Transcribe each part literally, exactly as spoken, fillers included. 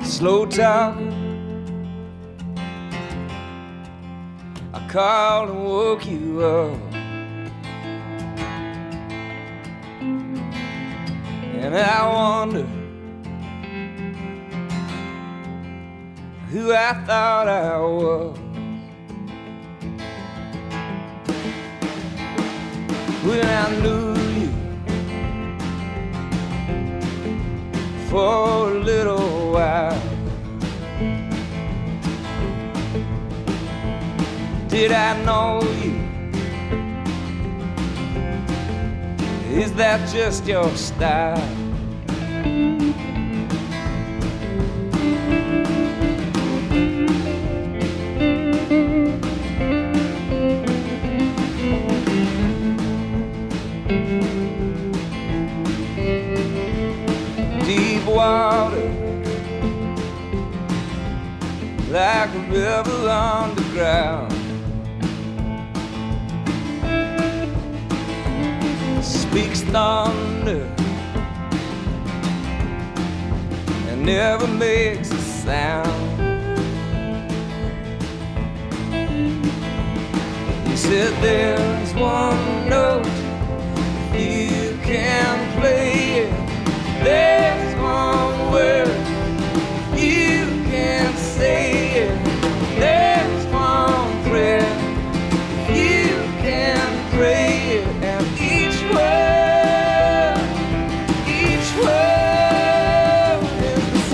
slow talk. I called and woke you up, and I wonder who I thought I was. When I knew you for a little while, did I know you? Is that just your style? Deep water, like a river underground, speaks thunder and never makes a sound. You said there's one note, you can play it. There's one word, you can say it. There's one prayer, you can pray it. And each word, each word is the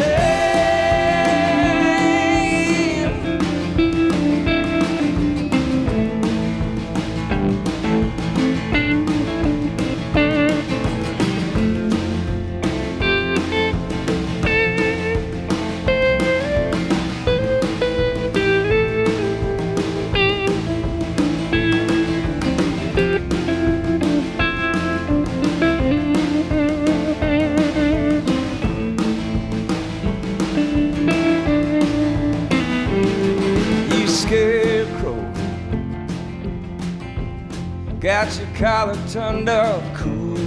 got your collar turned up cool.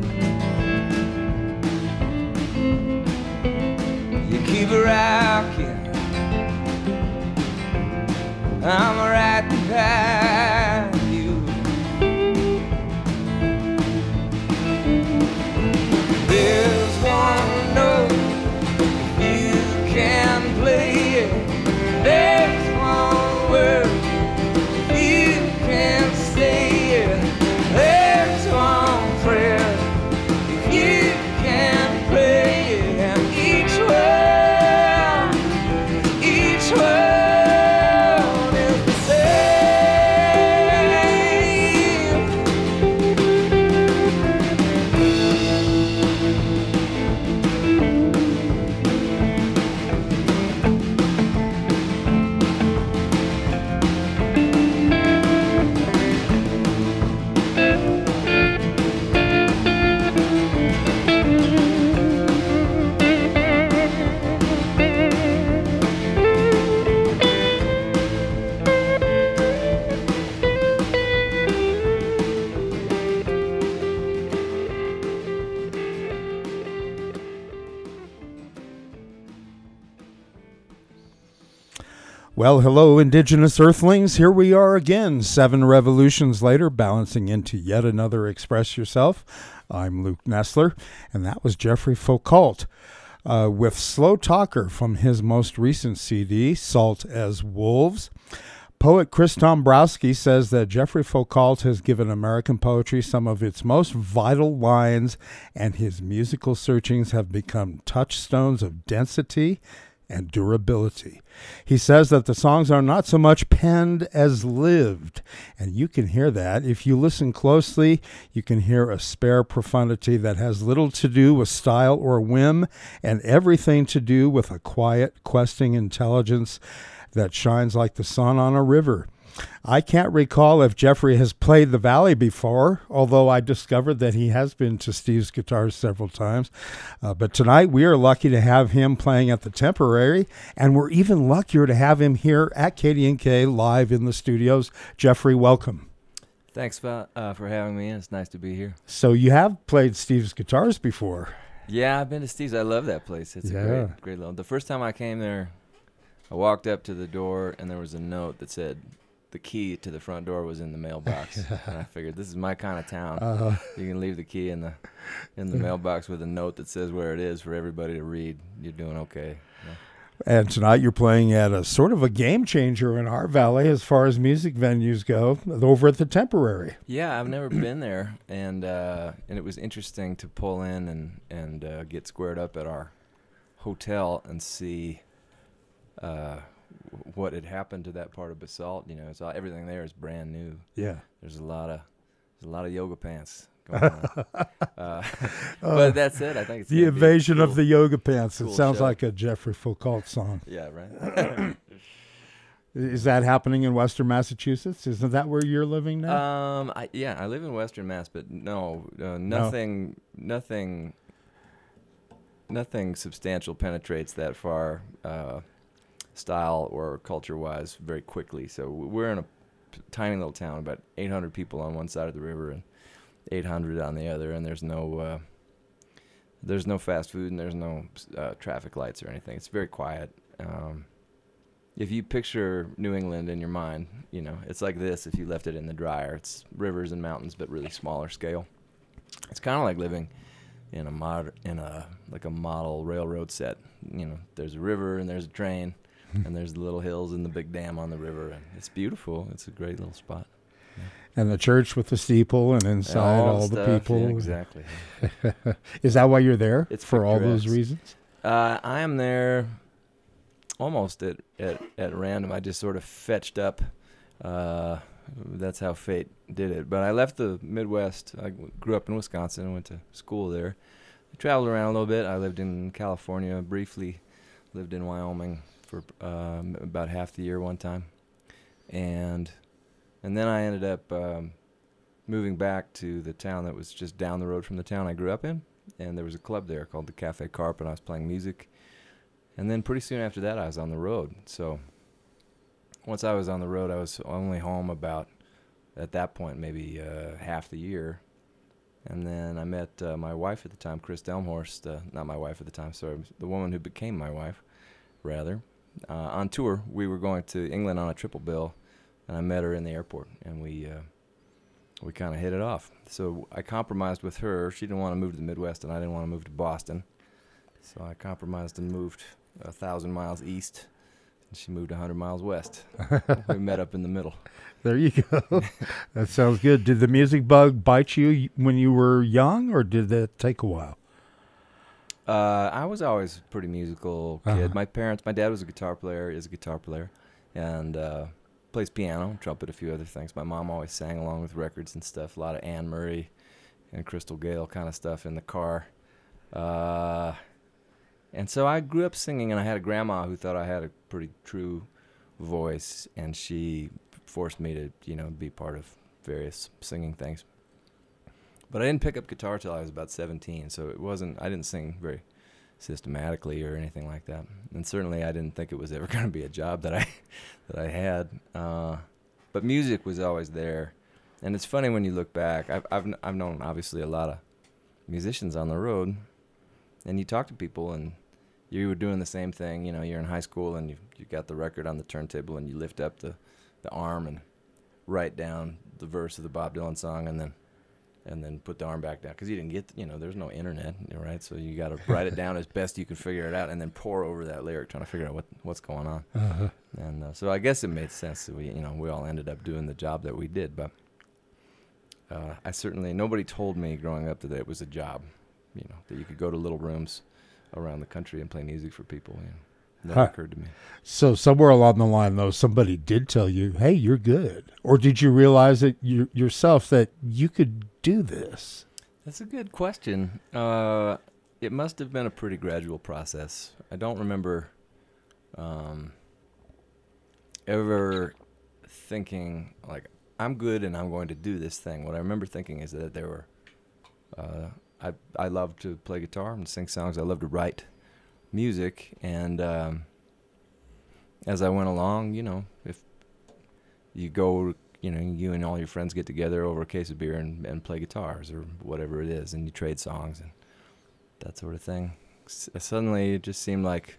You keep it rocking, I'm right behind you. There's one note, you can play it. There's one word, you can say it. There's one prayer, if you can pray it. And each word, each word is the Well, hello, Indigenous Earthlings. Here we are again, seven revolutions later, balancing into yet another Express Yourself. I'm Luke Nestler, and that was Jeffrey Foucault uh, with Slow Talker from his most recent C D, Salt as Wolves. Poet Chris Dombrowski says that Jeffrey Foucault has given American poetry some of its most vital lines, and his musical searchings have become touchstones of density and durability. He says that the songs are not so much penned as lived, and you can hear that. If you listen closely, you can hear a spare profundity that has little to do with style or whim, and everything to do with a quiet, questing intelligence that shines like the sun on a river. I can't recall if Jeffrey has played the Valley before, although I discovered that he has been to Steve's Guitars several times. Uh, but tonight we are lucky to have him playing at the Temporary, and we're even luckier to have him here at K D N K live in the studios. Jeffrey, welcome. Thanks for, uh, for having me. It's nice to be here. So you have played Steve's Guitars before. Yeah, I've been to Steve's. I love that place. It's Yeah. a great, great little. The first time I came there, I walked up to the door and there was a note that said the key to the front door was in the mailbox. And I figured this is my kind of town. Uh, You can leave the key in the in the mailbox with a note that says where it is for everybody to read. You're doing okay. Yeah. and tonight you're playing at a sort of a game changer in our valley as far as music venues go, over at the Temporary. Yeah, I've never been there, and uh, and it was interesting to pull in and and uh, get squared up at our hotel and see uh, w- what had happened to that part of Basalt. You know, it's all, everything there is brand new. Yeah. There's a lot of there's a lot of yoga pants going on. uh, but that's it. I think it's The gonna be a invasion cool, of the yoga pants. It cool sounds show. like a Jeffrey Foucault song. Yeah, right. Is that happening in Western Massachusetts? Isn't that where you're living now? Um, I, yeah, I live in Western Mass, but no, uh, nothing, nothing, nothing substantial penetrates that far, uh, style or culture-wise, very quickly. So w- we're in a p- tiny little town, about eight hundred people on one side of the river and eight hundred on the other, and there's no, uh, there's no fast food and there's no uh, traffic lights or anything. It's very quiet. Um, If you picture New England in your mind, you know, it's like this if you left it in the dryer. It's rivers and mountains, but really smaller scale. It's kind of like living in a mod, in a like a model railroad set. You know, there's a river and there's a train, and there's the little hills and the big dam on the river, and it's beautiful. It's a great little spot. And the church with the steeple, and inside all, the stuff, people. yeah, exactly. Is that why you're there? It's for all those picturesque. reasons? Uh, I am there almost at, at, at random. I just sort of fetched up. Uh, that's how fate did it. But I left the Midwest. I w- grew up in Wisconsin and went to school there. I traveled around a little bit. I lived in California briefly, lived in Wyoming for um, about half the year one time. And and then I ended up um, moving back to the town that was just down the road from the town I grew up in. And there was a club there called the Cafe Carp, and I was playing music. And then pretty soon after that, I was on the road. So once I was on the road, I was only home about, at that point, maybe uh, half the year. And then I met uh, my wife at the time, Chris Delmhorst, uh, not my wife at the time, sorry, the woman who became my wife, rather. Uh, on tour, we were going to England on a triple bill, and I met her in the airport, and we uh, we kind of hit it off. So I compromised with her. She didn't want to move to the Midwest, and I didn't want to move to Boston. So I compromised and moved a thousand miles east, and she moved a hundred miles west. We met up in the middle. There you go. That sounds good. Did the music bug bite you when you were young, or did that take a while? Uh, I was always a pretty musical kid. Uh-huh. My parents, my dad was a guitar player, is a guitar player, and uh, plays piano, trumpet, a few other things. My mom always sang along with records and stuff, a lot of Anne Murray and Crystal Gayle kind of stuff in the car. Uh, and so I grew up singing, and I had a grandma who thought I had a pretty true voice, and she forced me to, you know, be part of various singing things. But I didn't pick up guitar till I was about seventeen, so it wasn't, I didn't sing very systematically or anything like that. And certainly I didn't think it was ever going to be a job that I that I had. Uh, but music was always there. And it's funny when you look back. I've, I've, I've known, obviously, a lot of musicians on the road, and you talk to people, and you were doing the same thing. You know, you're in high school, and you you got the record on the turntable, and you lift up the, the arm and write down the verse of the Bob Dylan song, and then and then put the arm back down, because you didn't get, you know, there's no internet, right? So you got to write it down as best you can figure it out, and then pour over that lyric, trying to figure out what what's going on. Uh-huh. And uh, so I guess it made sense that we, you know, we all ended up doing the job that we did. But uh, I certainly, nobody told me growing up that it was a job, you know, that you could go to little rooms around the country and play music for people. You know, never Huh. occurred to me. So somewhere along the line, though, somebody did tell you, hey, you're good. Or did you realize it you, yourself that you could do this? That's a good question. Uh, it must have been a pretty gradual process. I don't remember um, ever thinking, like, I'm good and I'm going to do this thing. What I remember thinking is that there were, uh, I I love to play guitar and sing songs. I love to write music. And um, as I went along, you know, if you go, you know, you and all your friends get together over a case of beer and, and play guitars or whatever it is, and you trade songs. And that sort of thing. S- suddenly, it just seemed like,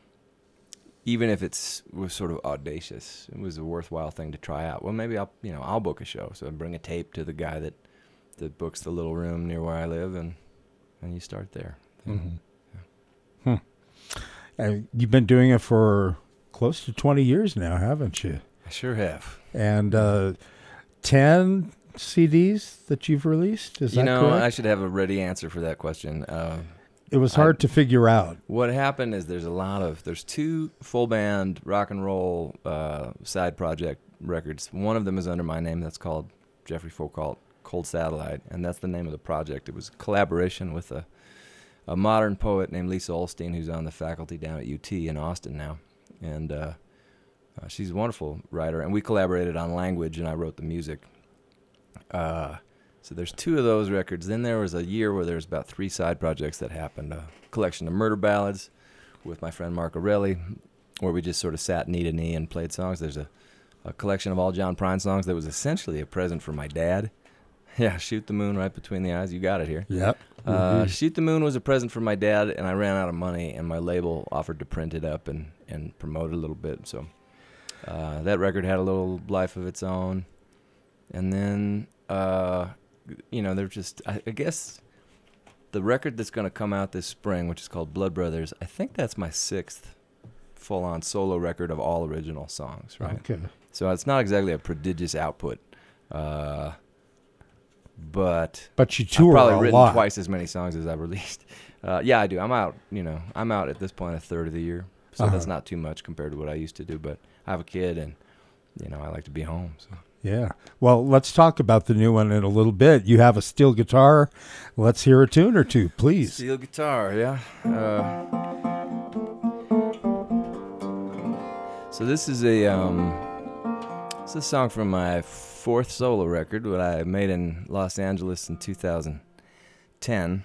even if it was sort of audacious, it was a worthwhile thing to try out. Well, maybe I'll, you know, I'll book a show. So I bring a tape to the guy that, that books the little room near where I live, and and you start there. Mm-hmm. Yeah. Hmm. Uh, you've been doing it for close to twenty years now, haven't you? I sure have. And uh, ten C Ds that you've released, is you that know, correct? I should have a ready answer for that question. Uh, it was hard I, to figure out. What happened is there's a lot of, there's two full band rock and roll uh, side project records. One of them is under my name. That's called Jeffrey Foucault, Cold Satellite, and that's the name of the project. It was a collaboration with a, a modern poet named Lisa Olstein, who's on the faculty down at U T in Austin now. And uh, uh, she's a wonderful writer, and we collaborated on language, and I wrote the music. Uh, so there's two of those records. Then there was a year where there was about three side projects that happened. A collection of murder ballads with my friend Mark Orelli, where we just sort of sat knee to knee and played songs. There's a, a collection of all John Prine songs that was essentially a present for my dad. Yeah, Shoot the Moon, Right Between the Eyes. You got it here. Yep. Uh, Mm-hmm. Shoot the Moon was a present for my dad, and I ran out of money, and my label offered to print it up and, and promote it a little bit. So uh, that record had a little life of its own. And then, uh, you know, they're just, I, I guess, the record that's going to come out this spring, which is called Blood Brothers, I think that's my sixth full-on solo record of all original songs, right? Okay. So it's not exactly a prodigious output. Uh But But you I've tour probably a written lot. twice as many songs as I've released. Uh, yeah, I do. I'm out. You know, I'm out at this point a third of the year, so Uh-huh. that's not too much compared to what I used to do. But I have a kid, and you know, I like to be home. So Yeah. Well, let's talk about the new one in a little bit. You have a steel guitar. Let's hear a tune or two, please. steel guitar, yeah. Uh, so this is a um, this is a song from my fourth solo record, what I made in Los Angeles in two thousand ten.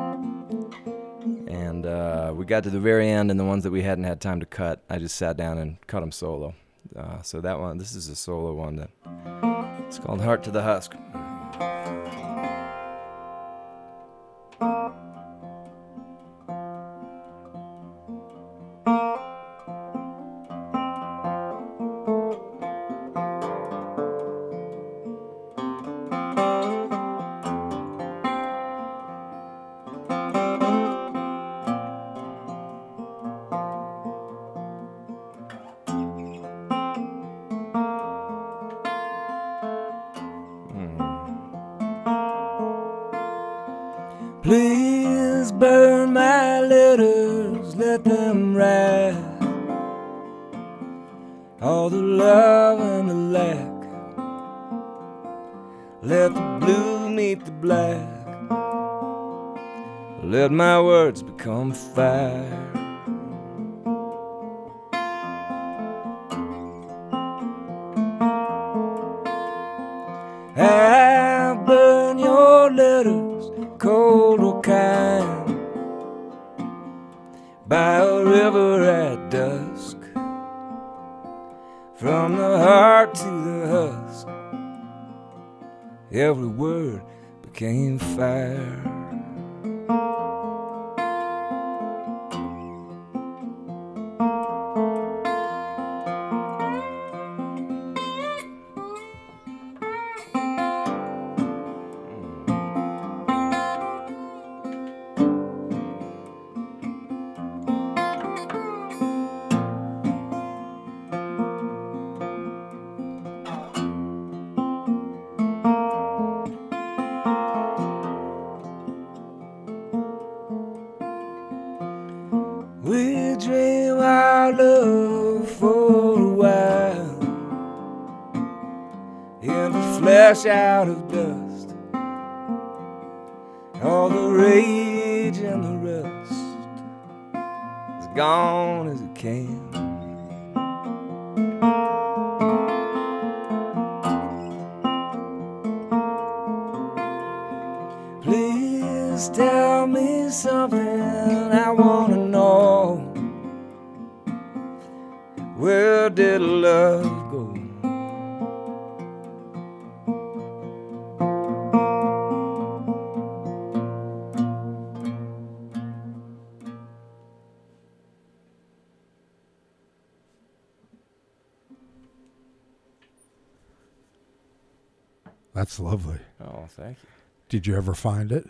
And uh, we got to the very end, and the ones that we hadn't had time to cut, I just sat down and cut them solo. Uh, so that one, this is a solo one that it's called Heart to the Husk. Please burn my letters, let them ride. All the love and the lack. Let the blue meet the black. Let my words become fire. I'll burn your letters, cold or kind, by a river at dusk. From the heart to the husk, every word became fire. We dream our love for a while, in the flesh out of dust. All the rage and the rust is gone as it came. Please tell me something I wanna know. Where did love go? That's lovely. Oh, thank Did you ever find it?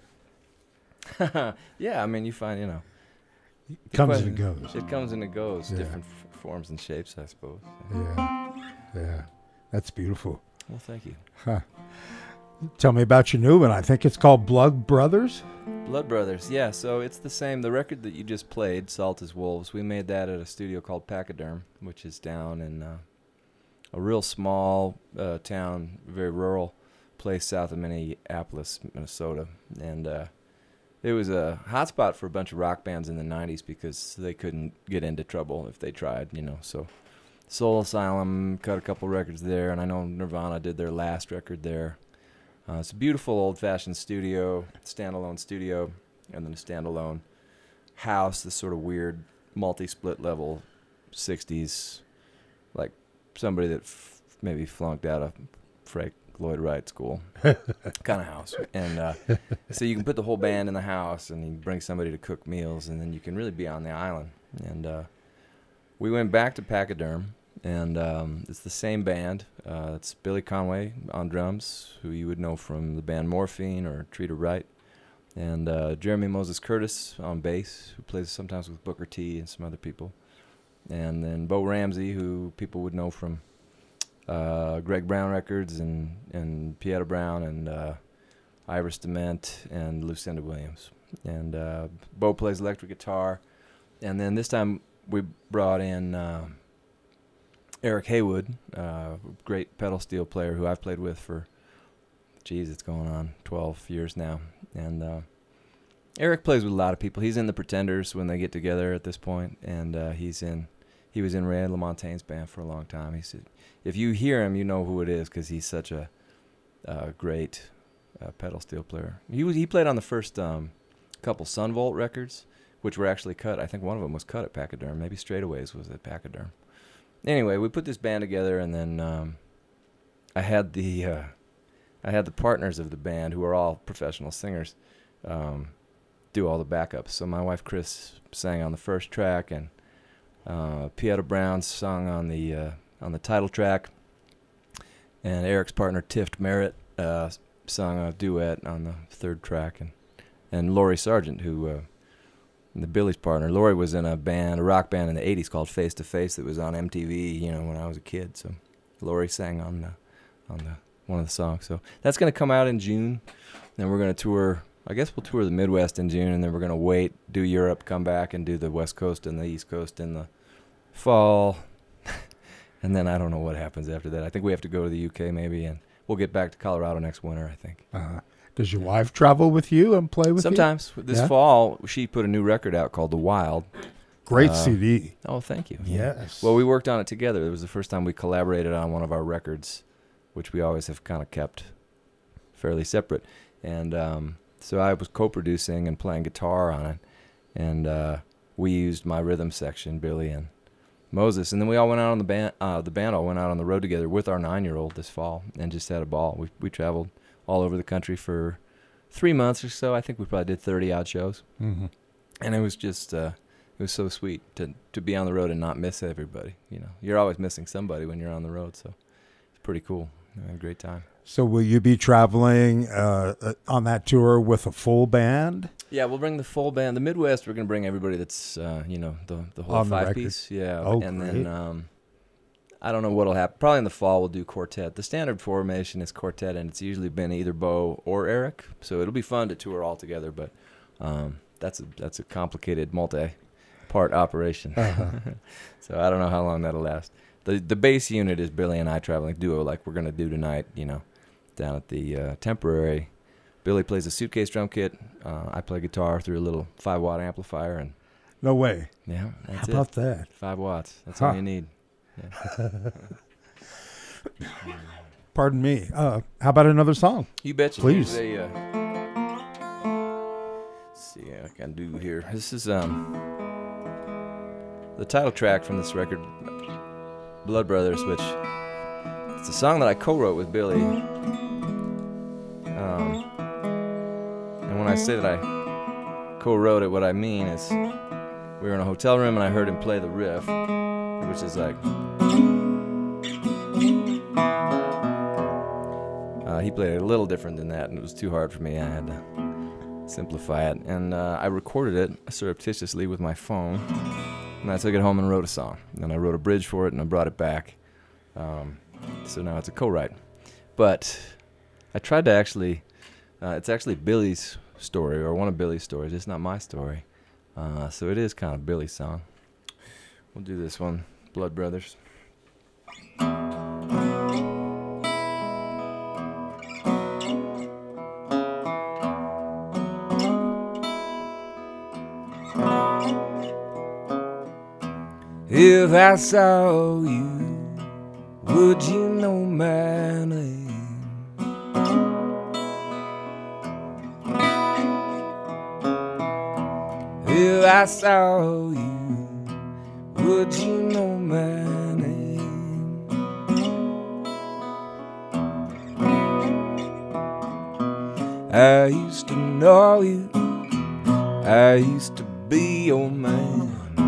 you. Yeah, I mean, you find, you know. It comes question- and goes. It comes and it goes. Yeah. Different f- forms and shapes, I suppose. Yeah. Yeah. That's beautiful. Well, thank you. Huh. Tell me about your new one. I think it's called Blood Brothers. Blood Brothers, yeah. So it's the same. The record that you just played, Salt as Wolves, we made that at a studio called Pachyderm, which is down in uh, a real small uh, town, very rural place south of Minneapolis, Minnesota. And uh, it was a hotspot for a bunch of rock bands in the nineties because they couldn't get into trouble if they tried, you know. So Soul Asylum cut a couple records there, and I know Nirvana did their last record there. Uh, it's a beautiful old-fashioned studio, standalone studio, and then a standalone house, this sort of weird multi-split level sixties, like somebody that f- maybe flunked out of Frank Lloyd Wright school kind of house. And uh, so you can put the whole band in the house, and you can bring somebody to cook meals, and then you can really be on the island. And uh, we went back to Pachyderm. And um, it's the same band. Uh, it's Billy Conway on drums, who you would know from the band Morphine or Treat Her Right. And uh, Jeremy Moses Curtis on bass, who plays sometimes with Booker T and some other people. And then Bo Ramsey, who people would know from uh, Greg Brown Records and, and Pieta Brown and uh, Iris Dement and Lucinda Williams. And uh, Bo plays electric guitar. And then this time we brought in... Uh, Eric Haywood, uh, great pedal steel player who I've played with for, geez, it's going on twelve years now. And uh, Eric plays with a lot of people. He's in the Pretenders when they get together at this point, and uh, he's in, he was in Ray LaMontagne's band for a long time. He said, if you hear him, you know who it is because he's such a uh, great uh, pedal steel player. He was he played on the first um, couple Sunvolt records, which were actually cut. I think one of them was cut at Pachyderm. Maybe Straightaways was at Pachyderm. Anyway, we put this band together, and then um, I had the uh, I had the partners of the band, who are all professional singers, um, do all the backups. So my wife Chris sang on the first track, and uh, Pieta Brown sung on the uh, on the title track, and Eric's partner Tift Merritt uh, sung a duet on the third track, and and Laurie Sargent, who. Uh, The Billy's partner, Laurie, was in a band, a rock band in the eighties called Face to Face that was on M T V, you know, when I was a kid. So Laurie sang on the, on the one of the songs. So that's going to come out in June. Then we're going to tour. I guess we'll tour the Midwest in June, and then we're going to wait, do Europe, come back, and do the West Coast and the East Coast in the fall. And then I don't know what happens after that. I think we have to go to the U K maybe, and we'll get back to Colorado next winter, I think. Uh-huh. Does your wife travel with you and play with Sometimes. you? This Yeah? fall, she put a new record out called The Wild. Great Uh, C D. Oh, thank you. Yes. Well, we worked on it together. It was the first time we collaborated on one of our records, which we always have kind of kept fairly separate. And um, so I was co-producing and playing guitar on it. And uh, we used my rhythm section, Billy and Moses. And then we all went out on the band. Uh, the band all went out on the road together with our nine-year-old this fall and just had a ball. We we traveled all over the country for three months or so. I think we probably did thirty odd shows. Mm-hmm. And it was just, uh, it was so sweet to to be on the road and not miss everybody. You know, you're always missing somebody when you're on the road. So it's pretty cool. I had a great time. So will you be traveling uh, uh, on that tour with a full band? Yeah, we'll bring the full band. The Midwest, we're going to bring everybody that's, uh, you know, the, the whole On the five record. piece. Yeah. Oh, and great. then, um, I don't know what'll happen. Probably in the fall we'll do quartet. The standard formation is quartet, and it's usually been either Bo or Eric. So it'll be fun to tour all together, but um, that's a that's a complicated multi-part operation. Uh-huh. So I don't know how long that'll last. The the bass unit is Billy and I traveling duo, like we're gonna do tonight. You know, down at the uh, Temporary. Billy plays a suitcase drum kit. Uh, I play guitar through a little five watt amplifier, and No way. yeah, that's How it. about that? Five watts. That's Huh. all you need. Yeah. Pardon me. Uh, how about another song? You betcha. Please. Here's a, uh, let's see what I can do here. This is um the title track from this record, Blood Brothers, which it's a song that I co-wrote with Billy. Um, and when I say that I co-wrote it, what I mean is we were in a hotel room and I heard him play the riff, which is like. Uh, Uh, he played it a little different than that, and it was too hard for me. I had to simplify it. And uh, I recorded it surreptitiously with my phone, and I took it home and wrote a song. And I wrote a bridge for it, and I brought it back. Um, so now it's a co-write. But I tried to actually, uh, it's actually Billy's story, or one of Billy's stories. It's not my story. Uh, so it is kind of Billy's song. We'll do this one, Blood Brothers. If I saw you, would you know my name? If I saw you, would you know my name? I used to know you, I used to be your man.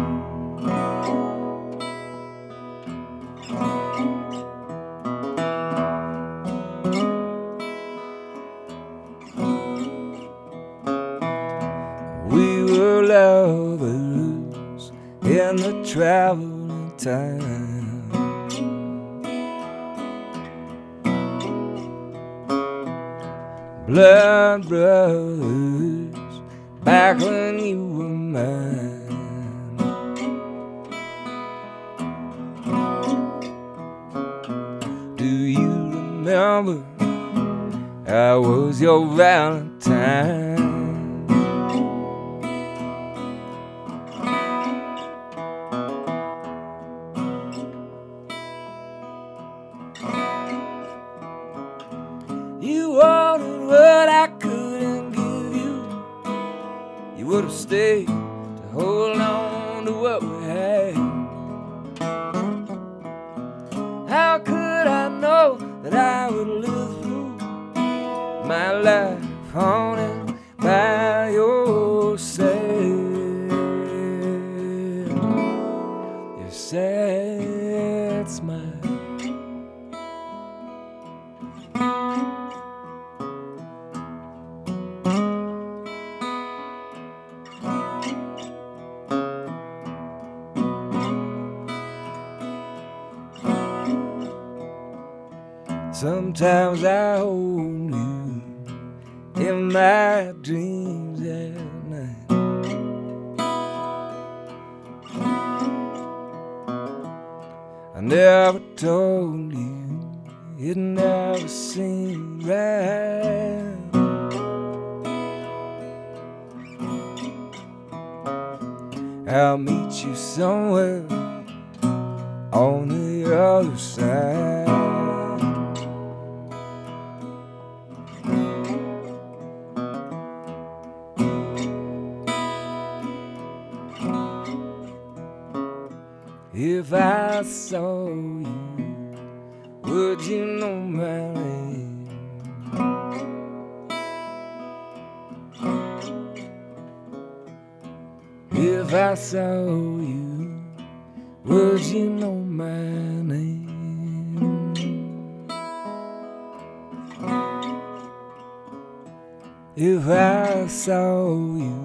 We were lovers in the traveling time. Blood brothers, back when you were mine. Do you remember I was your Valentine? You wanted what I couldn't give you. You would have stayed to hold on to what we had. How could I know that I would live through my life haunted by your sad, your sad smile? Sometimes I hold you in my dreams at night. I never told you, it never seemed right. I'll meet you somewhere on the other side. If I saw you, would you know my name? If I saw you, would you know my name? If I saw you.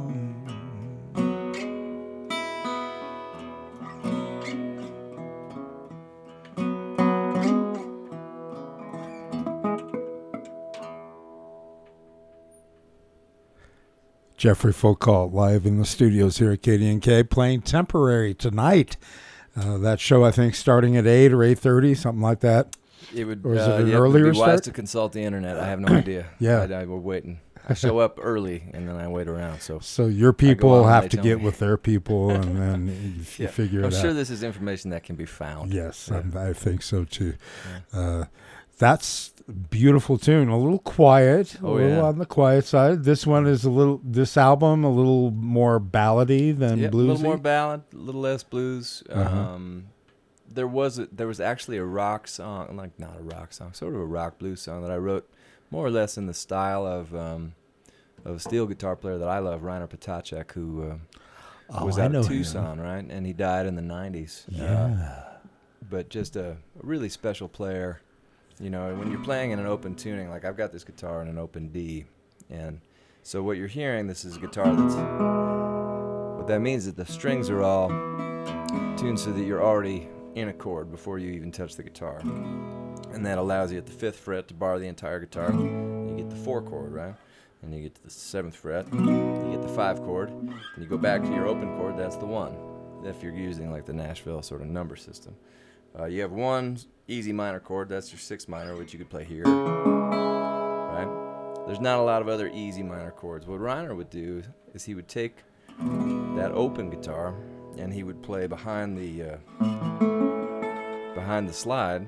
Jeffrey Foucault live in the studios here at K D N K playing Temporary tonight. Uh, that show, I think, starting at eight or eight thirty, something like that. It would, or is uh, it an yeah, earlier it would be wise start? to consult the internet. I have no idea. Yeah. I, I, we're waiting. I show up early, and then I wait around. So so your I go people on and have they to tell get me. with their people, and then you, Yeah. you figure I'm it sure out. this is information that can be found. Yes, Yeah. I'm- I think so too. Yeah. Uh, that's a beautiful tune. A little quiet, a Oh, little yeah. on the quiet side. This one is a little. This album a little more ballady than Yep, bluesy. a little more ballad, a little less blues. Uh-huh. Um, there was a, there was actually a rock song, like not a rock song, sort of a rock blues song that I wrote more or less in the style of um, of a steel guitar player that I love, Reiner Potacek, who uh, Oh, was I out know of him. Tucson, right? And he died in the nineties. Yeah. but just a, a really special player. You know, when you're playing in an open tuning, like I've got this guitar in an open D, and so what you're hearing, this is a guitar that's, what that means is that the strings are all tuned so that you're already in a chord before you even touch the guitar. And that allows you at the fifth fret to bar the entire guitar. You get the four chord, right? And you get to the seventh fret, you get the five chord, and you go back to your open chord, that's the one, if you're using like the Nashville sort of number system. Uh, you have one easy minor chord, that's your sixth minor, which you could play here, right? There's not a lot of other easy minor chords. What Reiner would do is he would take that open guitar and he would play behind the uh, behind the slide,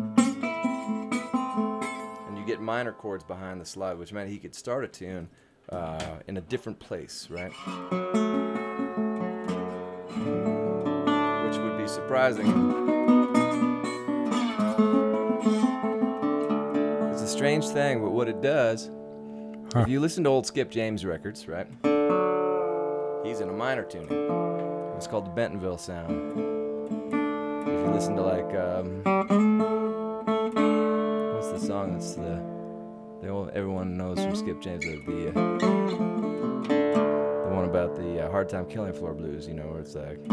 and you get minor chords behind the slide, which meant he could start a tune uh, in a different place, right? Which would be surprising. It's a strange thing, but what it does, huh. if you listen to old Skip James records, right? He's in a minor tuning. It's called the Bentonville sound. If you listen to like, um, what's the song that's the, the old, everyone knows from Skip James, the, the, uh, the one about the uh, Hard Time Killing Floor Blues, you know, where it's like,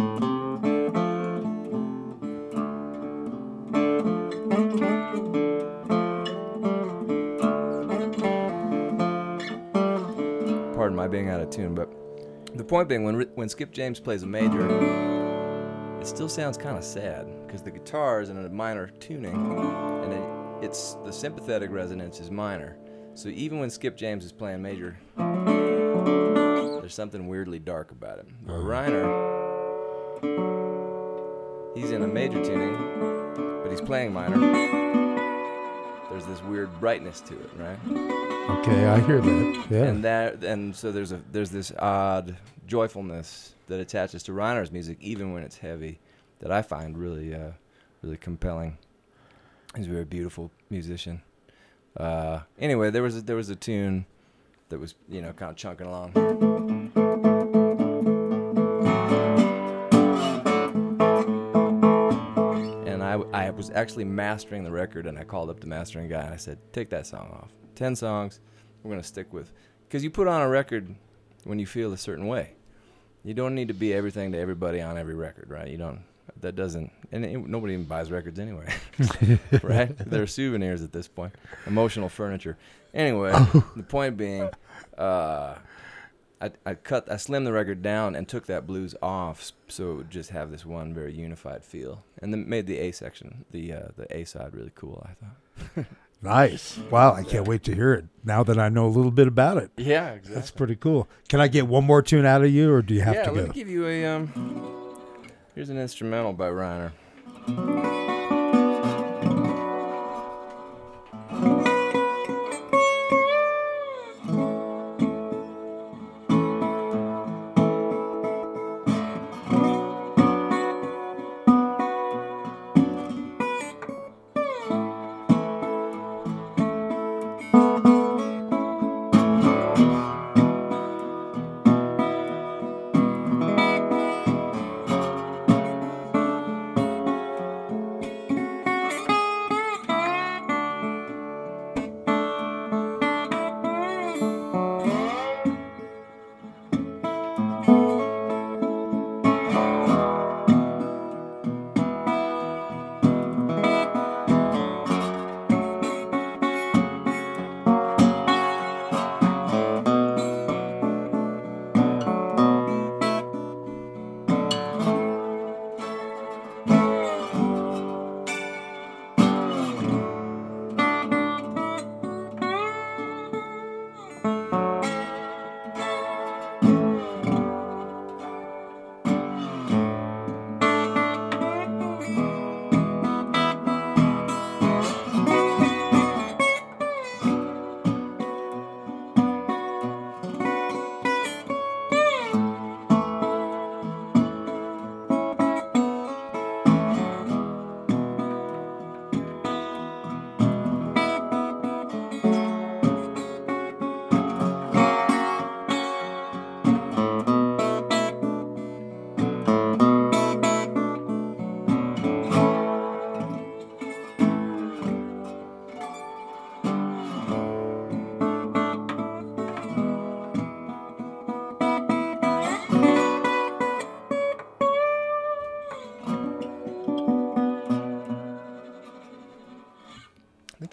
pardon my being out of tune, but the point being, when when Skip James plays a major, it still sounds kind of sad because the guitar is in a minor tuning, and it, it's the sympathetic resonance is minor. So even when Skip James is playing major, there's something weirdly dark about him. Where Reiner, he's in a major tuning, but he's playing minor. There's this weird brightness to it, right? Okay, I hear that. Yeah. And that, and so there's a there's this odd joyfulness that attaches to Reiner's music, even when it's heavy, that I find really, uh, really compelling. He's a very beautiful musician. Uh, anyway, there was a, there was a tune that was, you know, kind of chunking along. And I, I was actually mastering the record, and I called up the mastering guy, and I said, take that song off. Ten songs we're going to stick with. Because you put on a record when you feel a certain way. You don't need to be everything to everybody on every record, right? You don't, that doesn't, and it, nobody even buys records anyway, right? They're souvenirs at this point, emotional furniture. Anyway, the point being, uh, I, I cut, I slimmed the record down and took that blues off so it would just have this one very unified feel, and then made the A section, the uh, the A side, really cool, I thought. Nice. Wow, I can't wait to hear it now that I know a little bit about it. Yeah, exactly. That's pretty cool. Can I get one more tune out of you, or do you have yeah, to go? Yeah, let me give you a, um, here's an instrumental by Reiner.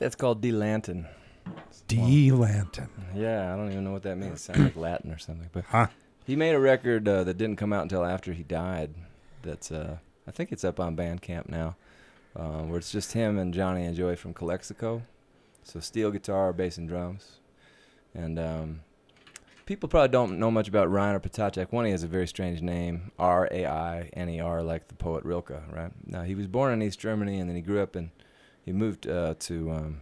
It's called D. Lanton. D. Lanton. Yeah, I don't even know what that means. It sounds like Latin or something. But Huh. he made a record uh, that didn't come out until after he died. That's uh, I think it's up on Bandcamp now, uh, where it's just him and Johnny and Joey from Calexico. So steel guitar, bass, and drums. And um, people probably don't know much about Rainer Potacek. One, he has a very strange name, R A I N E R, like the poet Rilke, right? Now, he was born in East Germany, and then he grew up and he moved uh, to um,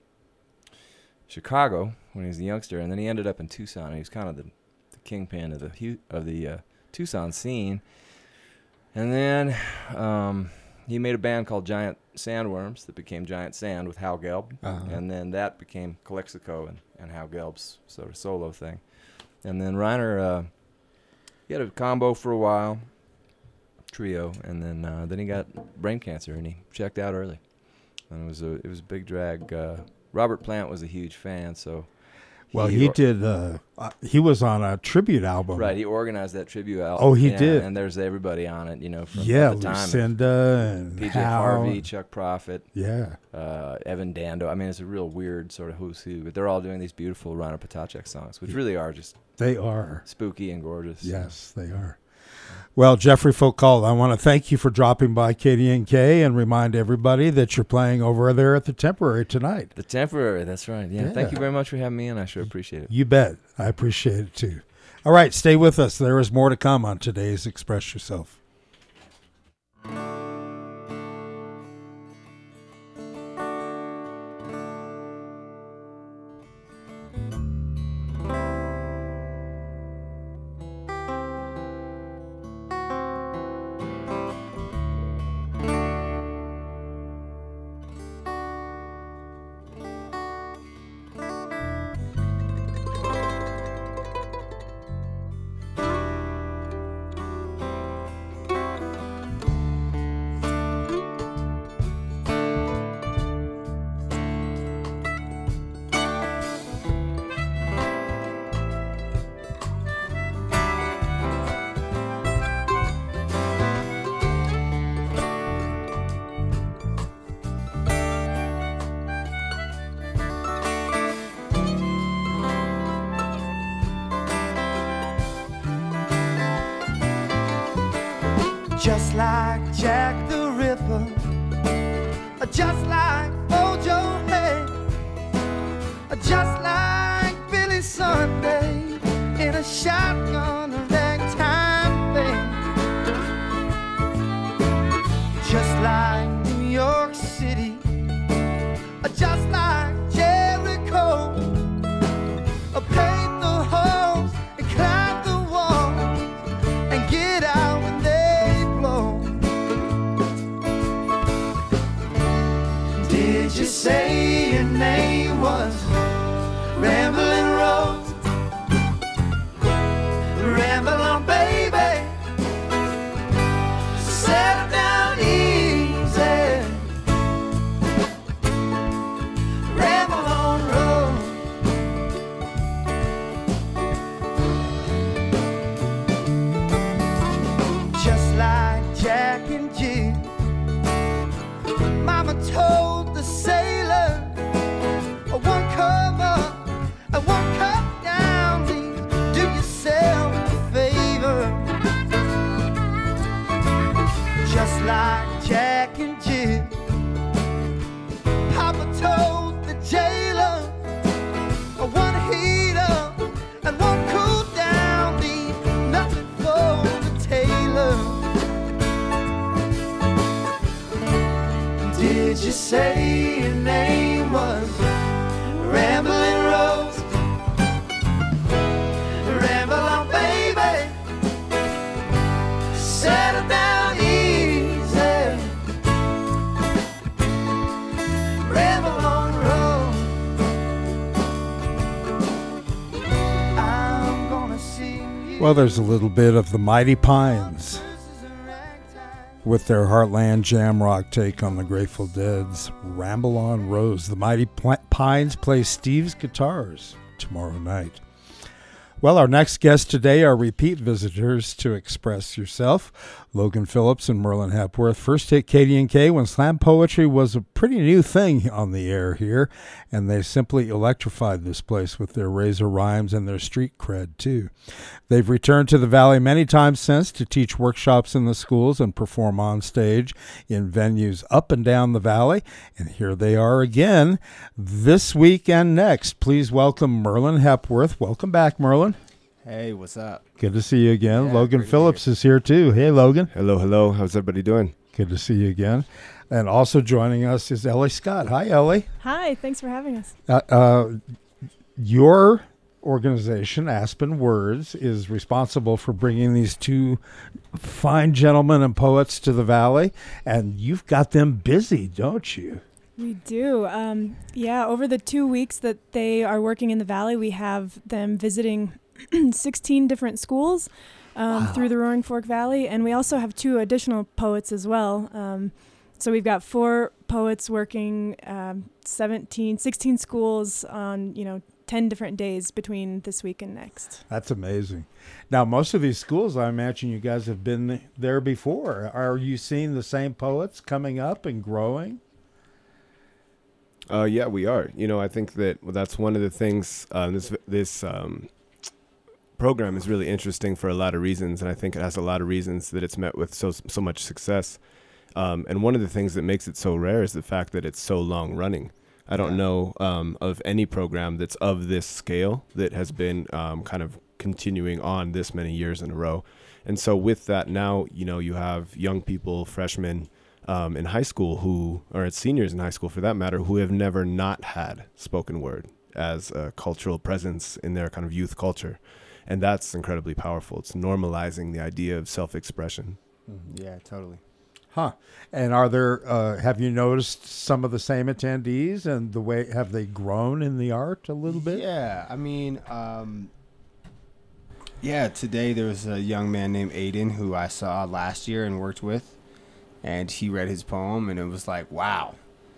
Chicago when he was a youngster, and then he ended up in Tucson. And he was kind of the, the kingpin of the hu- of the uh, Tucson scene. And then um, he made a band called Giant Sandworms that became Giant Sand with Hal Gelb, Uh-huh. and then that became Calexico and, and Hal Gelb's sort of solo thing. And then Rainer, uh, he had a combo for a while, trio, and then uh, then he got brain cancer and he checked out early. And it was a it was a big drag. Uh, Robert Plant was a huge fan, so Well, he or- did. Uh, uh, he was on a tribute album. Right, he organized that tribute album. Oh, he yeah, did. And there's everybody on it, you know, from Yeah, at the time. Lucinda and P J Hal. Harvey, Chuck Prophet, Yeah. uh, Evan Dando. I mean, it's a real weird sort of who's who, but they're all doing these beautiful Rainer Potacek songs, which really are just They are. spooky and gorgeous. Yes, they are. Well, Jeffrey Foucault, I want to thank you for dropping by K D N K and remind everybody that you're playing over there at the Temporary tonight. The Temporary, that's right. Yeah, Yeah. thank you very much for having me in. I sure appreciate it. You bet. I appreciate it too. All right, stay with us. There is more to come on today's Express Yourself. Just like Jack the Ripper, just like Mojo Hay, just like Billy Sunday in a shotgun ragtime band, just like New York City, just like Jericho, paint the holes and climb the walls and get out when they blow. Did you say your name was Ramblin' Rose? Ramble on, baby. Settle down easy. Ramble on, Rose. Just like Jack and Jill, Mama told the sailor, one come up and one come down, please do yourself a favor. Just like Jack and Jill, Papa told the jailer, one heat up and one cool down, leave nothing for the tailor. Did you say your name was Ramblin' Rose? Ramble on, baby. Settle down easy. Ramble on, Rose. I'm gonna sing you. Well, there's a little bit of the Mighty Pines with their Heartland jam rock take on the Grateful Dead's Ramble on Rose. The Mighty Pl- Pines play Steve's guitars tomorrow night. Well, our next guests today are repeat visitors to Express Yourself. Logan Phillips and Merlin Hepworth first hit K D N K when slam poetry was a pretty new thing on the air here, and they simply electrified this place with their razor rhymes and their street cred, too. They've returned to the Valley many times since to teach workshops in the schools and perform on stage in venues up and down the Valley, and here they are again this week and next. Please welcome Merlin Hepworth. Welcome back, Merlin. Hey, what's up? Good to see you again. Yeah, Logan great to Phillips is here too. Hey, Logan. Hello, hello. How's everybody doing? Good to see you again. And also joining us is Ellie Scott. Hi, Ellie. Hi, thanks for having us. Uh, uh, your organization, Aspen Words, is responsible for bringing these two fine gentlemen and poets to the Valley, and you've got them busy, don't you? We do. Um, yeah, over the two weeks that they are working in the Valley, we have them visiting sixteen different schools um, Wow. through the Roaring Fork Valley, and we also have two additional poets as well. Um, so we've got four poets working um, seventeen, sixteen schools on, you know, ten different days between this week and next. That's amazing. Now, most of these schools, I imagine you guys have been there before. Are you seeing the same poets coming up and growing? Uh, yeah, we are. You know, I think that well, that's one of the things. Uh, this this um, program is really interesting for a lot of reasons, and I think it has a lot of reasons that it's met with so so much success. Um, and one of the things that makes it so rare is the fact that it's so long running. I don't Yeah. know um, of any program that's of this scale that has been um, kind of continuing on this many years in a row. And so with that, now you know you have young people, freshmen. Um, in high school who, or seniors in high school for that matter, who have never not had spoken word as a cultural presence in their kind of youth culture. And that's incredibly powerful. It's normalizing the idea of self-expression. Yeah, totally. Huh. And are there, uh, have you noticed some of the same attendees and the way, have they grown in the art a little bit? Yeah, I mean, um, yeah, today there was a young man named Aiden who I saw last year and worked with. And he read his poem, and it was like, wow,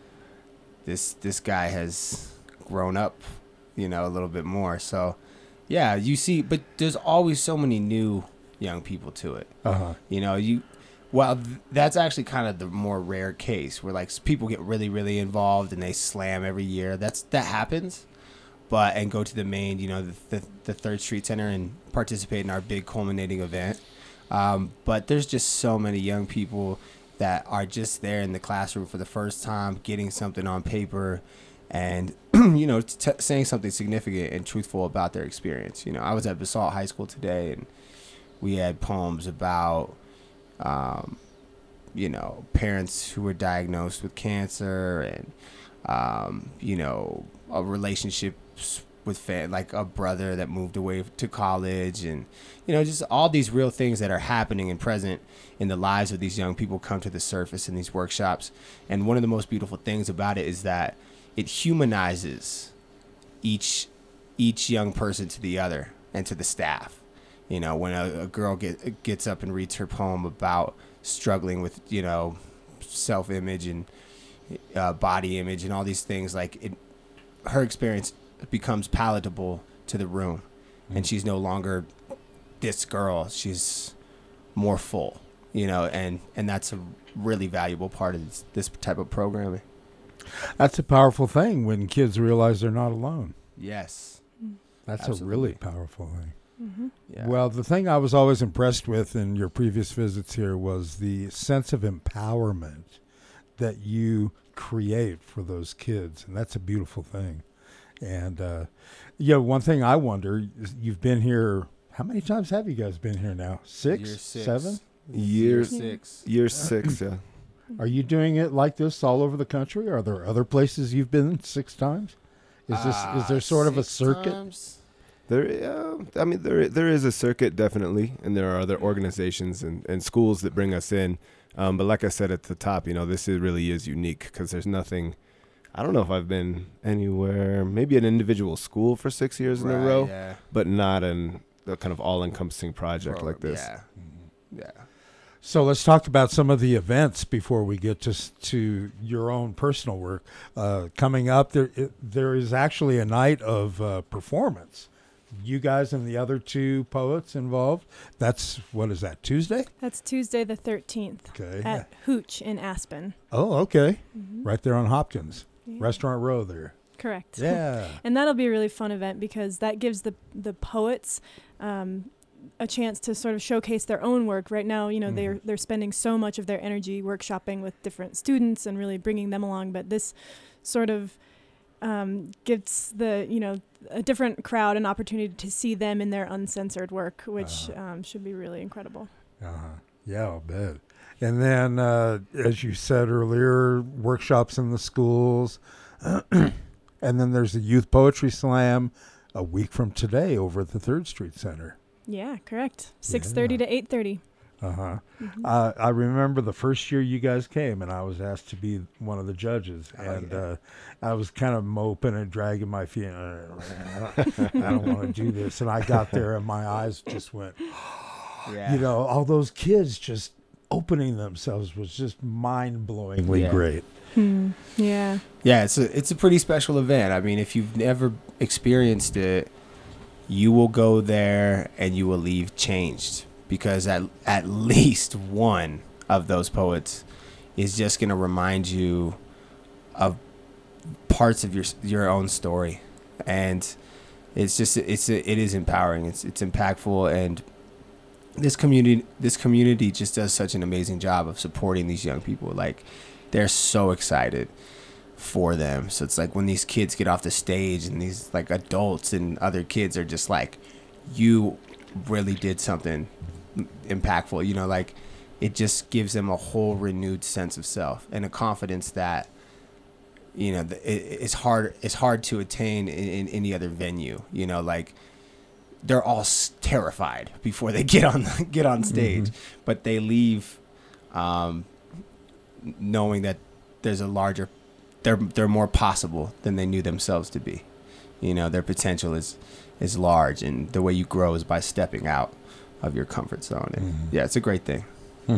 this this guy has grown up, you know, a little bit more. So, yeah, you see, but there's always so many new young people to it. Uh-huh. You know, you, well, th- that's actually kind of the more rare case where like s- people get really, really involved and they slam every year. That's that happens, but and go to the main, you know, the the, the Third Street Center and participate in our big culminating event. Um, but there's just so many young people that are just there in the classroom for the first time, getting something on paper and, you know, t- saying something significant and truthful about their experience. You know, I was at Basalt High School today, and we had poems about, um, you know, parents who were diagnosed with cancer and, um, you know, a relationships with fam- like a brother that moved away to college, and you know, just all these real things that are happening and present in the lives of these young people come to the surface in these workshops. And one of the most beautiful things about it is that it humanizes each each young person to the other and to the staff. You know, when a, a girl get, gets up and reads her poem about struggling with, you know, self-image and uh, body image and all these things, like it, her experience becomes palatable to the room, and she's no longer this girl. She's more full, you know, and, and that's a really valuable part of this, this type of programming. That's a powerful thing when kids realize they're not alone. Yes. That's Absolutely. a really powerful thing. Mm-hmm. Yeah. Well, the thing I was always impressed with in your previous visits here was the sense of empowerment that you create for those kids, and that's a beautiful thing. And, uh, yeah, one thing I wonder, is you've been here, how many times have you guys been here now? Six? Year six. Seven? Year Year, six. year six, yeah. Are you doing it like this all over the country? Are there other places you've been six times? Is this is there sort of a Six circuit? times? There, uh, I mean, there there is a circuit definitely, and there are other organizations and, and schools that bring us in. Um, but like I said at the top, you know, this is, really is unique because there's nothing. I don't know if I've been anywhere, maybe an individual school for six years in Right, a row, Yeah. but not an a kind of all-encompassing project Pro- like this. Yeah. Yeah. So let's talk about some of the events before we get to s- to your own personal work. Uh, coming up, there it, there is actually a night of uh, performance you guys and the other two poets involved. That's, what is that, Tuesday? That's Tuesday the thirteenth Okay. at Hooch in Aspen. Oh, okay. Mhm. Right there on Hopkins, Yeah. Restaurant Row there. Correct. Yeah. And that'll be a really fun event because that gives the the poets um, a chance to sort of showcase their own work. Right now, you know, Mhm. they're they're spending so much of their energy workshopping with different students and really bringing them along. But this sort of um, gives the, you know, a different crowd an opportunity to see them in their uncensored work, which Uh-huh. um, should be really incredible. Uh-huh. Yeah, I'll bet. And then, uh, as you said earlier, workshops in the schools. And then there's the Youth Poetry Slam a week from today over at the Third Street Center. Yeah, correct. six thirty to eight thirty. Uh-huh. Mhm. Uh, I remember the first year you guys came, and I was asked to be one of the judges. Oh, and yeah. uh, I was kind of moping and dragging my feet. I don't want to do this. And I got there, and my eyes just went, Yeah. you know, all those kids just opening themselves was just mind-blowingly Yeah. great. Hmm. Yeah. Yeah, it's a it's a pretty special event. I mean, if you've never experienced it, you will go there and you will leave changed, because at at least one of those poets is just going to remind you of parts of your your own story, and it's just it's it is empowering. It's it's impactful, and this community this community just does such an amazing job of supporting these young people. Like, they're so excited for them. So it's like when these kids get off the stage and these like adults and other kids are just like, you really did something impactful, you know, like it just gives them a whole renewed sense of self and a confidence that, you know, it, it's hard it's hard to attain in, in any other venue, you know, like they're all s- terrified before they get on get on stage, Mm-hmm. but they leave um, knowing that there's a larger they're they're more possible than they knew themselves to be. You know, their potential is is large, and the way you grow is by stepping out of your comfort zone. And Mhm. yeah, it's a great thing.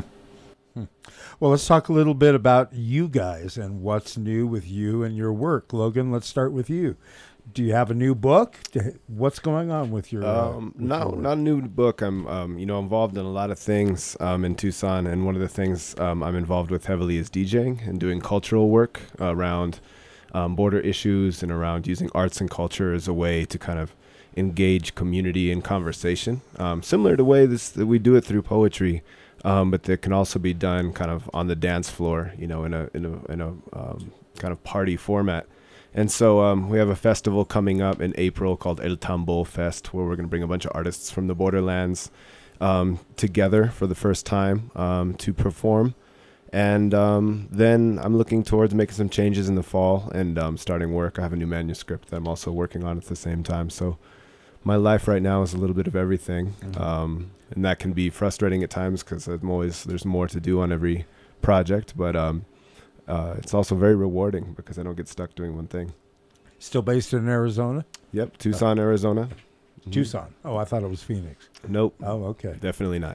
Well, let's talk a little bit about you guys and what's new with you and your work. Logan, let's start with you. Do you have a new book? Do- What's going on with your uh, Um, with no, your work? not a new book. I'm, um, you know, involved in a lot of things um, in Tucson, and one of the things um, I'm involved with heavily is DJing and doing cultural work around um, border issues and around using arts and culture as a way to kind of engage community in conversation, um, similar to the way this that we do it through poetry, um, but that can also be done kind of on the dance floor, you know, in a in a in a um, kind of party format. And so um, we have a festival coming up in April called El Tambo Fest, where we're going to bring a bunch of artists from the borderlands um, together for the first time um, to perform. And um, then I'm looking towards making some changes in the fall and um, starting work. I have a new manuscript that I'm also working on at the same time. So my life right now is a little bit of everything. Mhm. Um, and that can be frustrating at times because I'm always, there's more to do on every project. But um, uh, it's also very rewarding because I don't get stuck doing one thing. Still based in Arizona? Yep, Tucson, Arizona. Mhm. Tucson. Oh, I thought it was Phoenix. Nope, Oh, okay. definitely not.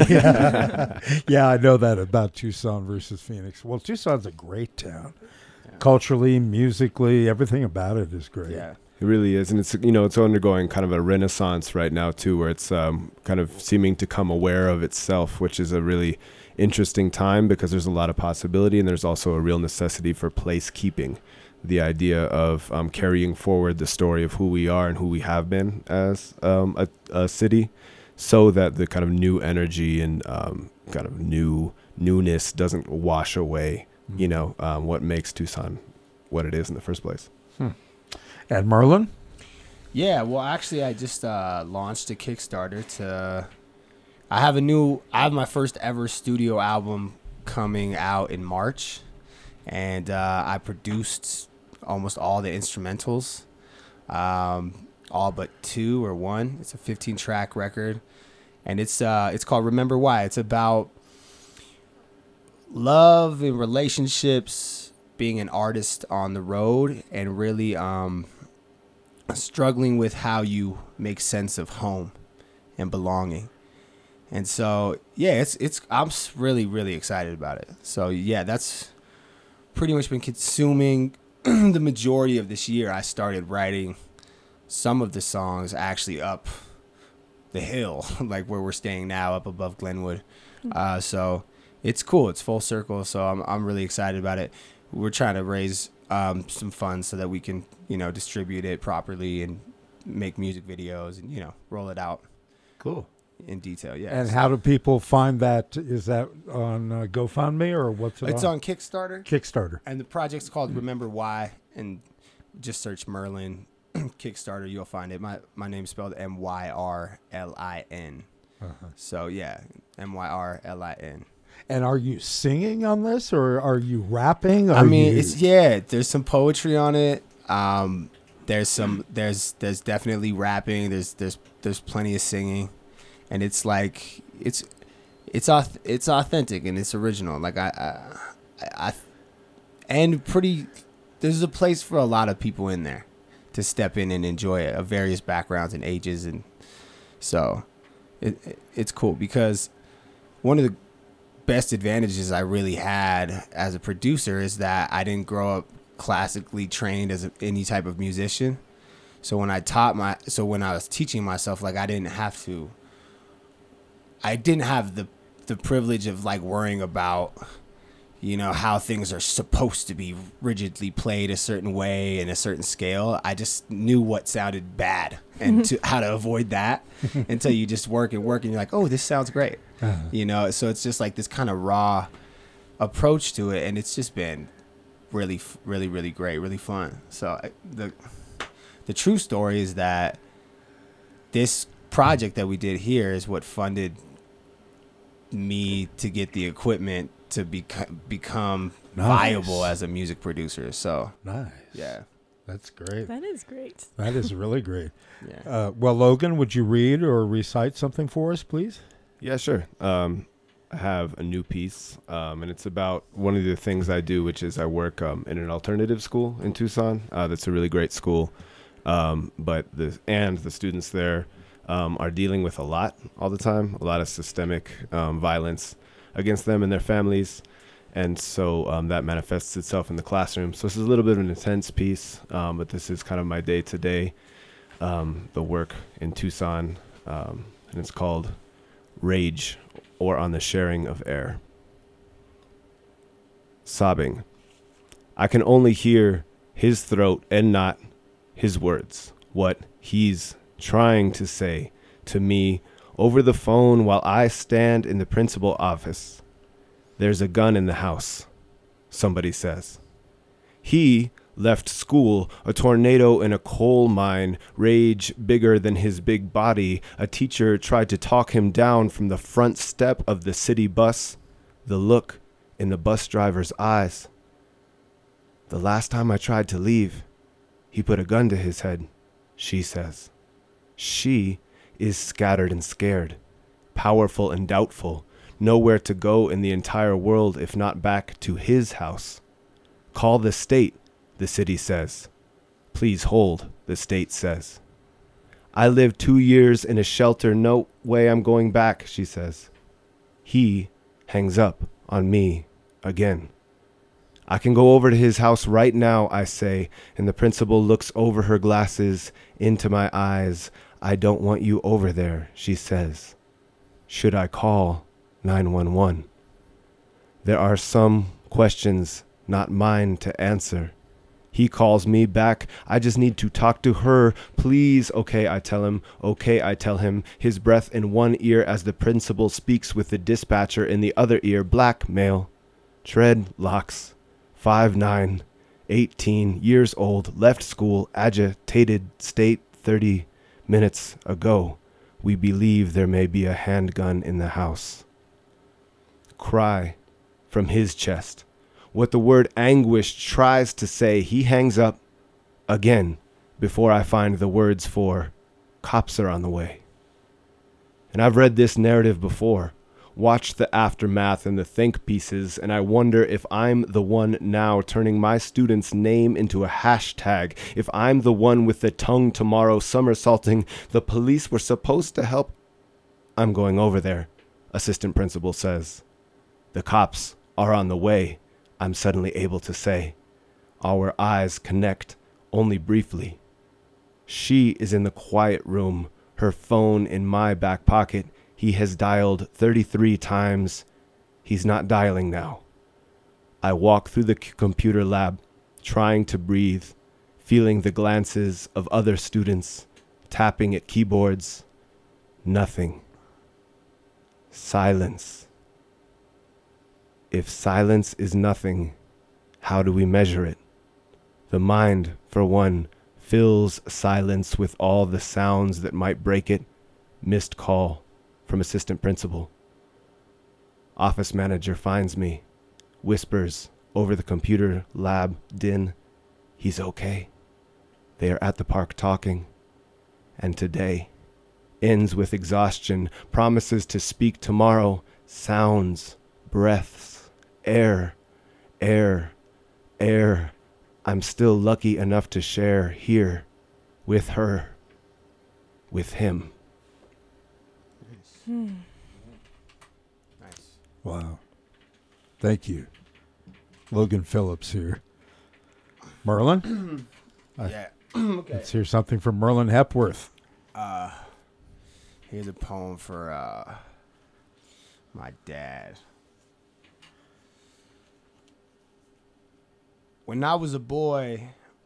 yeah. yeah, I know that about Tucson versus Phoenix. Well, Tucson's a great town. Yeah. Culturally, musically, everything about it is great. Yeah. It really is, and it's you know it's undergoing kind of a renaissance right now too, where it's um, kind of seeming to come aware of itself, which is a really interesting time because there's a lot of possibility, and there's also a real necessity for place keeping. The idea of um, carrying forward the story of who we are and who we have been as um, a, a city, so that the kind of new energy and um, kind of new newness doesn't wash away, you know, um, what makes Tucson what it is in the first place. And Merlin? Yeah, well, actually, I just uh, launched a Kickstarter to. I have a new. I have my first ever studio album coming out in March, and uh, I produced almost all the instrumentals, um, all but two or one. It's a fifteen track record, and it's uh, it's called Remember Why. It's about love and relationships, being an artist on the road, and really um. struggling with how you make sense of home and belonging. And so, yeah, it's it's I'm s- really really excited about it. So, yeah, that's pretty much been consuming the majority of this year. I started writing some of the songs actually up the hill, like where we're staying now, up above Glenwood. Uh, so it's cool. It's full circle. So I'm I'm really excited about it. We're trying to raise um, some funds so that we can, you know, distribute it properly and make music videos and, you know, roll it out Cool. in detail. Yeah. And how do people find that? Is that on uh, GoFundMe or what's it It's on? on Kickstarter. Kickstarter. And the project's called Remember Why, and just search Merlin Kickstarter, you'll find it. My my name's spelled M Y R L I N. Uh-huh. So yeah, M Y R L I N. And are you singing on this, or are you rapping? I Are mean, you- it's yeah. There's some poetry on it. Um, there's some. There's there's definitely rapping. There's there's there's plenty of singing, and it's like it's it's auth- it's authentic and it's original. Like I I, I and pretty. There's a place for a lot of people in there to step in and enjoy it, of various backgrounds and ages, and so it, it it's cool because one of the best advantages I really had as a producer is that I didn't grow up classically trained as a, any type of musician. So when I taught my, so when I was teaching myself, like I didn't have to, I didn't have the the privilege of like worrying about, you know, how things are supposed to be rigidly played a certain way in a certain scale. I just knew what sounded bad and to, how to avoid that until you just work and work and you're like, oh, this sounds great. Uh-huh. You know, so it's just like this kind of raw approach to it. And it's just been really, f- really, really great, really fun. So I- the, the true story is that this project that we did here is what funded me to get the equipment to beco- become Nice. viable as a music producer. So Nice. yeah, That's great. That is great. That is really great. yeah. Uh, well, Logan, would you read or recite something for us, please? Yeah, sure. Um, I have a new piece, um, and it's about one of the things I do, which is I work um, in an alternative school in Tucson. Uh, that's a really great school, um, but the and the students there um, are dealing with a lot all the time, a lot of systemic um, violence against them and their families, and so um, that manifests itself in the classroom. So this is a little bit of an intense piece, um, but this is kind of my day-to-day, um, the work in Tucson, um, and it's called Rage, or On the Sharing of Air. Sobbing. I can only hear his throat and not his words, what he's trying to say to me over the phone while I stand in the principal office. There's a gun in the house, somebody says. He left school, a tornado in a coal mine, rage bigger than his big body. A teacher tried to talk him down from the front step of the city bus, the look in the bus driver's eyes. The last time I tried to leave, he put a gun to his head, she says. She is scattered and scared, powerful and doubtful, nowhere to go in the entire world if not back to his house. Call the state, the city says. Please hold, the state says. I lived two years in a shelter, no way I'm going back, she says. He hangs up on me again. I can go over to his house right now, I say, and the principal looks over her glasses into my eyes. I don't want you over there, she says. Should I call nine one one? There are some questions not mine to answer. He calls me back. I just need to talk to her. Please. Okay, I tell him. Okay, I tell him. His breath in one ear as the principal speaks with the dispatcher in the other ear. Blackmail. Tread locks. Five nine. Eighteen years old. Left school. Agitated state. Thirty minutes ago. We believe there may be a handgun in the house. Cry from his chest. What the word anguish tries to say, he hangs up again before I find the words for cops are on the way. And I've read this narrative before, watched the aftermath and the think pieces, and I wonder if I'm the one now turning my student's name into a hashtag, if I'm the one with the tongue tomorrow somersaulting. The police were supposed to help. I'm going over there, assistant principal says. The cops are on the way, I'm suddenly able to say. Our eyes connect only briefly. She is in the quiet room, her phone in my back pocket. He has dialed thirty-three times. He's not dialing now. I walk through the c- computer lab, trying to breathe, feeling the glances of other students, tapping at keyboards. Nothing. Silence. If silence is nothing, how do we measure it? The mind, for one, fills silence with all the sounds that might break it. Missed call from assistant principal. Office manager finds me, whispers over the computer lab din, he's okay. They are at the park talking. And today ends with exhaustion, promises to speak tomorrow, sounds, breaths, air, air, air. I'm still lucky enough to share here with her, with him. Hmm. Nice. Wow. Thank you. Logan Phillips here. Merlin? Yeah. Okay. Let's hear something from Merlin Hepworth. Uh, here's a poem for uh, my dad. When I was a boy,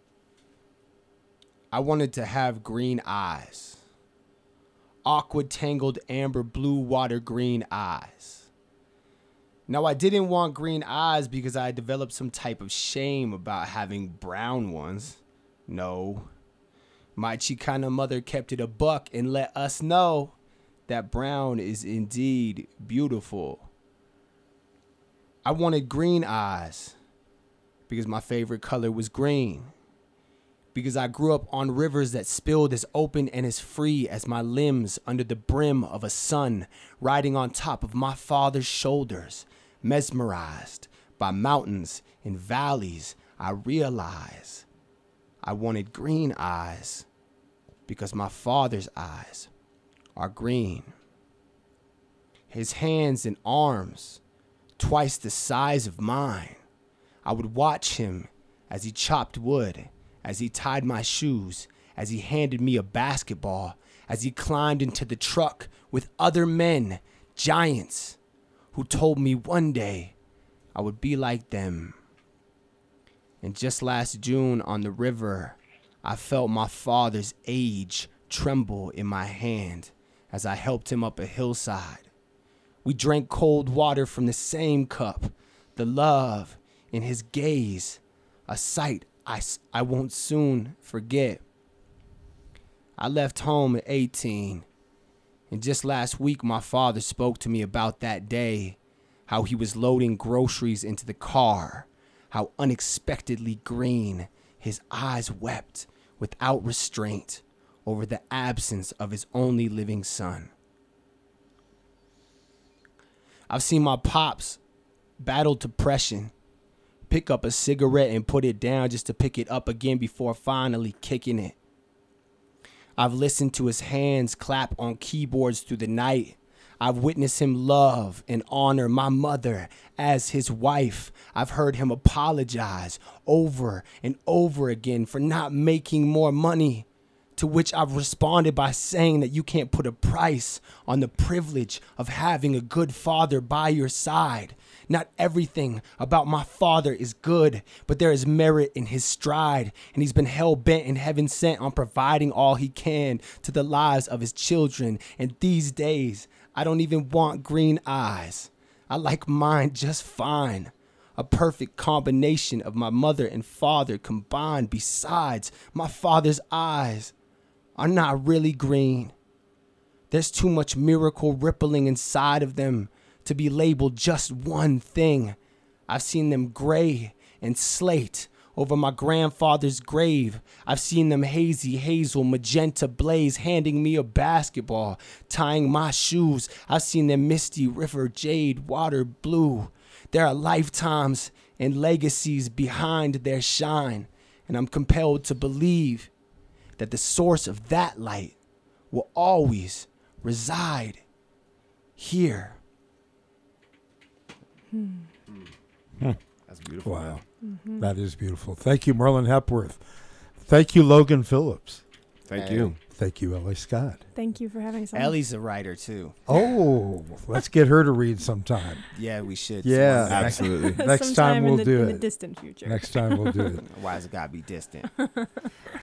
I wanted to have green eyes. Aqua tangled amber blue water green eyes. Now, I didn't want green eyes because I developed some type of shame about having brown ones. No. My Chicana mother kept it a buck and let us know that brown is indeed beautiful. I wanted green eyes because my favorite color was green. Because I grew up on rivers that spilled as open and as free as my limbs under the brim of a sun, riding on top of my father's shoulders, mesmerized by mountains and valleys. I realized I wanted green eyes because my father's eyes are green. His hands and arms, twice the size of mine. I would watch him as he chopped wood, as he tied my shoes, as he handed me a basketball, as he climbed into the truck with other men, giants, who told me one day I would be like them. And just last June on the river, I felt my father's age tremble in my hand as I helped him up a hillside. We drank cold water from the same cup, the love in his gaze, a sight I, I won't soon forget. I left home at eighteen, and just last week my father spoke to me about that day, how he was loading groceries into the car, how unexpectedly green his eyes wept without restraint over the absence of his only living son. I've seen my pops battle depression, pick up a cigarette and put it down just to pick it up again before finally kicking it. I've listened to his hands clap on keyboards through the night. I've witnessed him love and honor my mother as his wife. I've heard him apologize over and over again for not making more money, to which I've responded by saying that you can't put a price on the privilege of having a good father by your side. Not everything about my father is good, but there is merit in his stride, and he's been hell-bent and heaven-sent on providing all he can to the lives of his children. And these days, I don't even want green eyes. I like mine just fine. A perfect combination of my mother and father combined. Besides, my father's eyes are not really green. There's too much miracle rippling inside of them to be labeled just one thing. I've seen them gray and slate over my grandfather's grave. I've seen them hazy, hazel, magenta blaze, handing me a basketball, tying my shoes. I've seen them misty river jade, water blue. There are lifetimes and legacies behind their shine, and I'm compelled to believe that the source of that light will always reside here. Hmm. That's beautiful. Wow. Man. Mm-hmm. That is beautiful. Thank you, Merlin Hepworth. Thank you, Logan Phillips. Thank Thank Hey. you. Thank you, Ellie Scott. Thank you for having us on. Ellie's a writer too. Oh, let's get her to read sometime. Yeah, we should. Yeah. Absolutely. Next Sometime time we'll in the, do in it. the distant future. Next time we'll do it. Why has it got to be distant?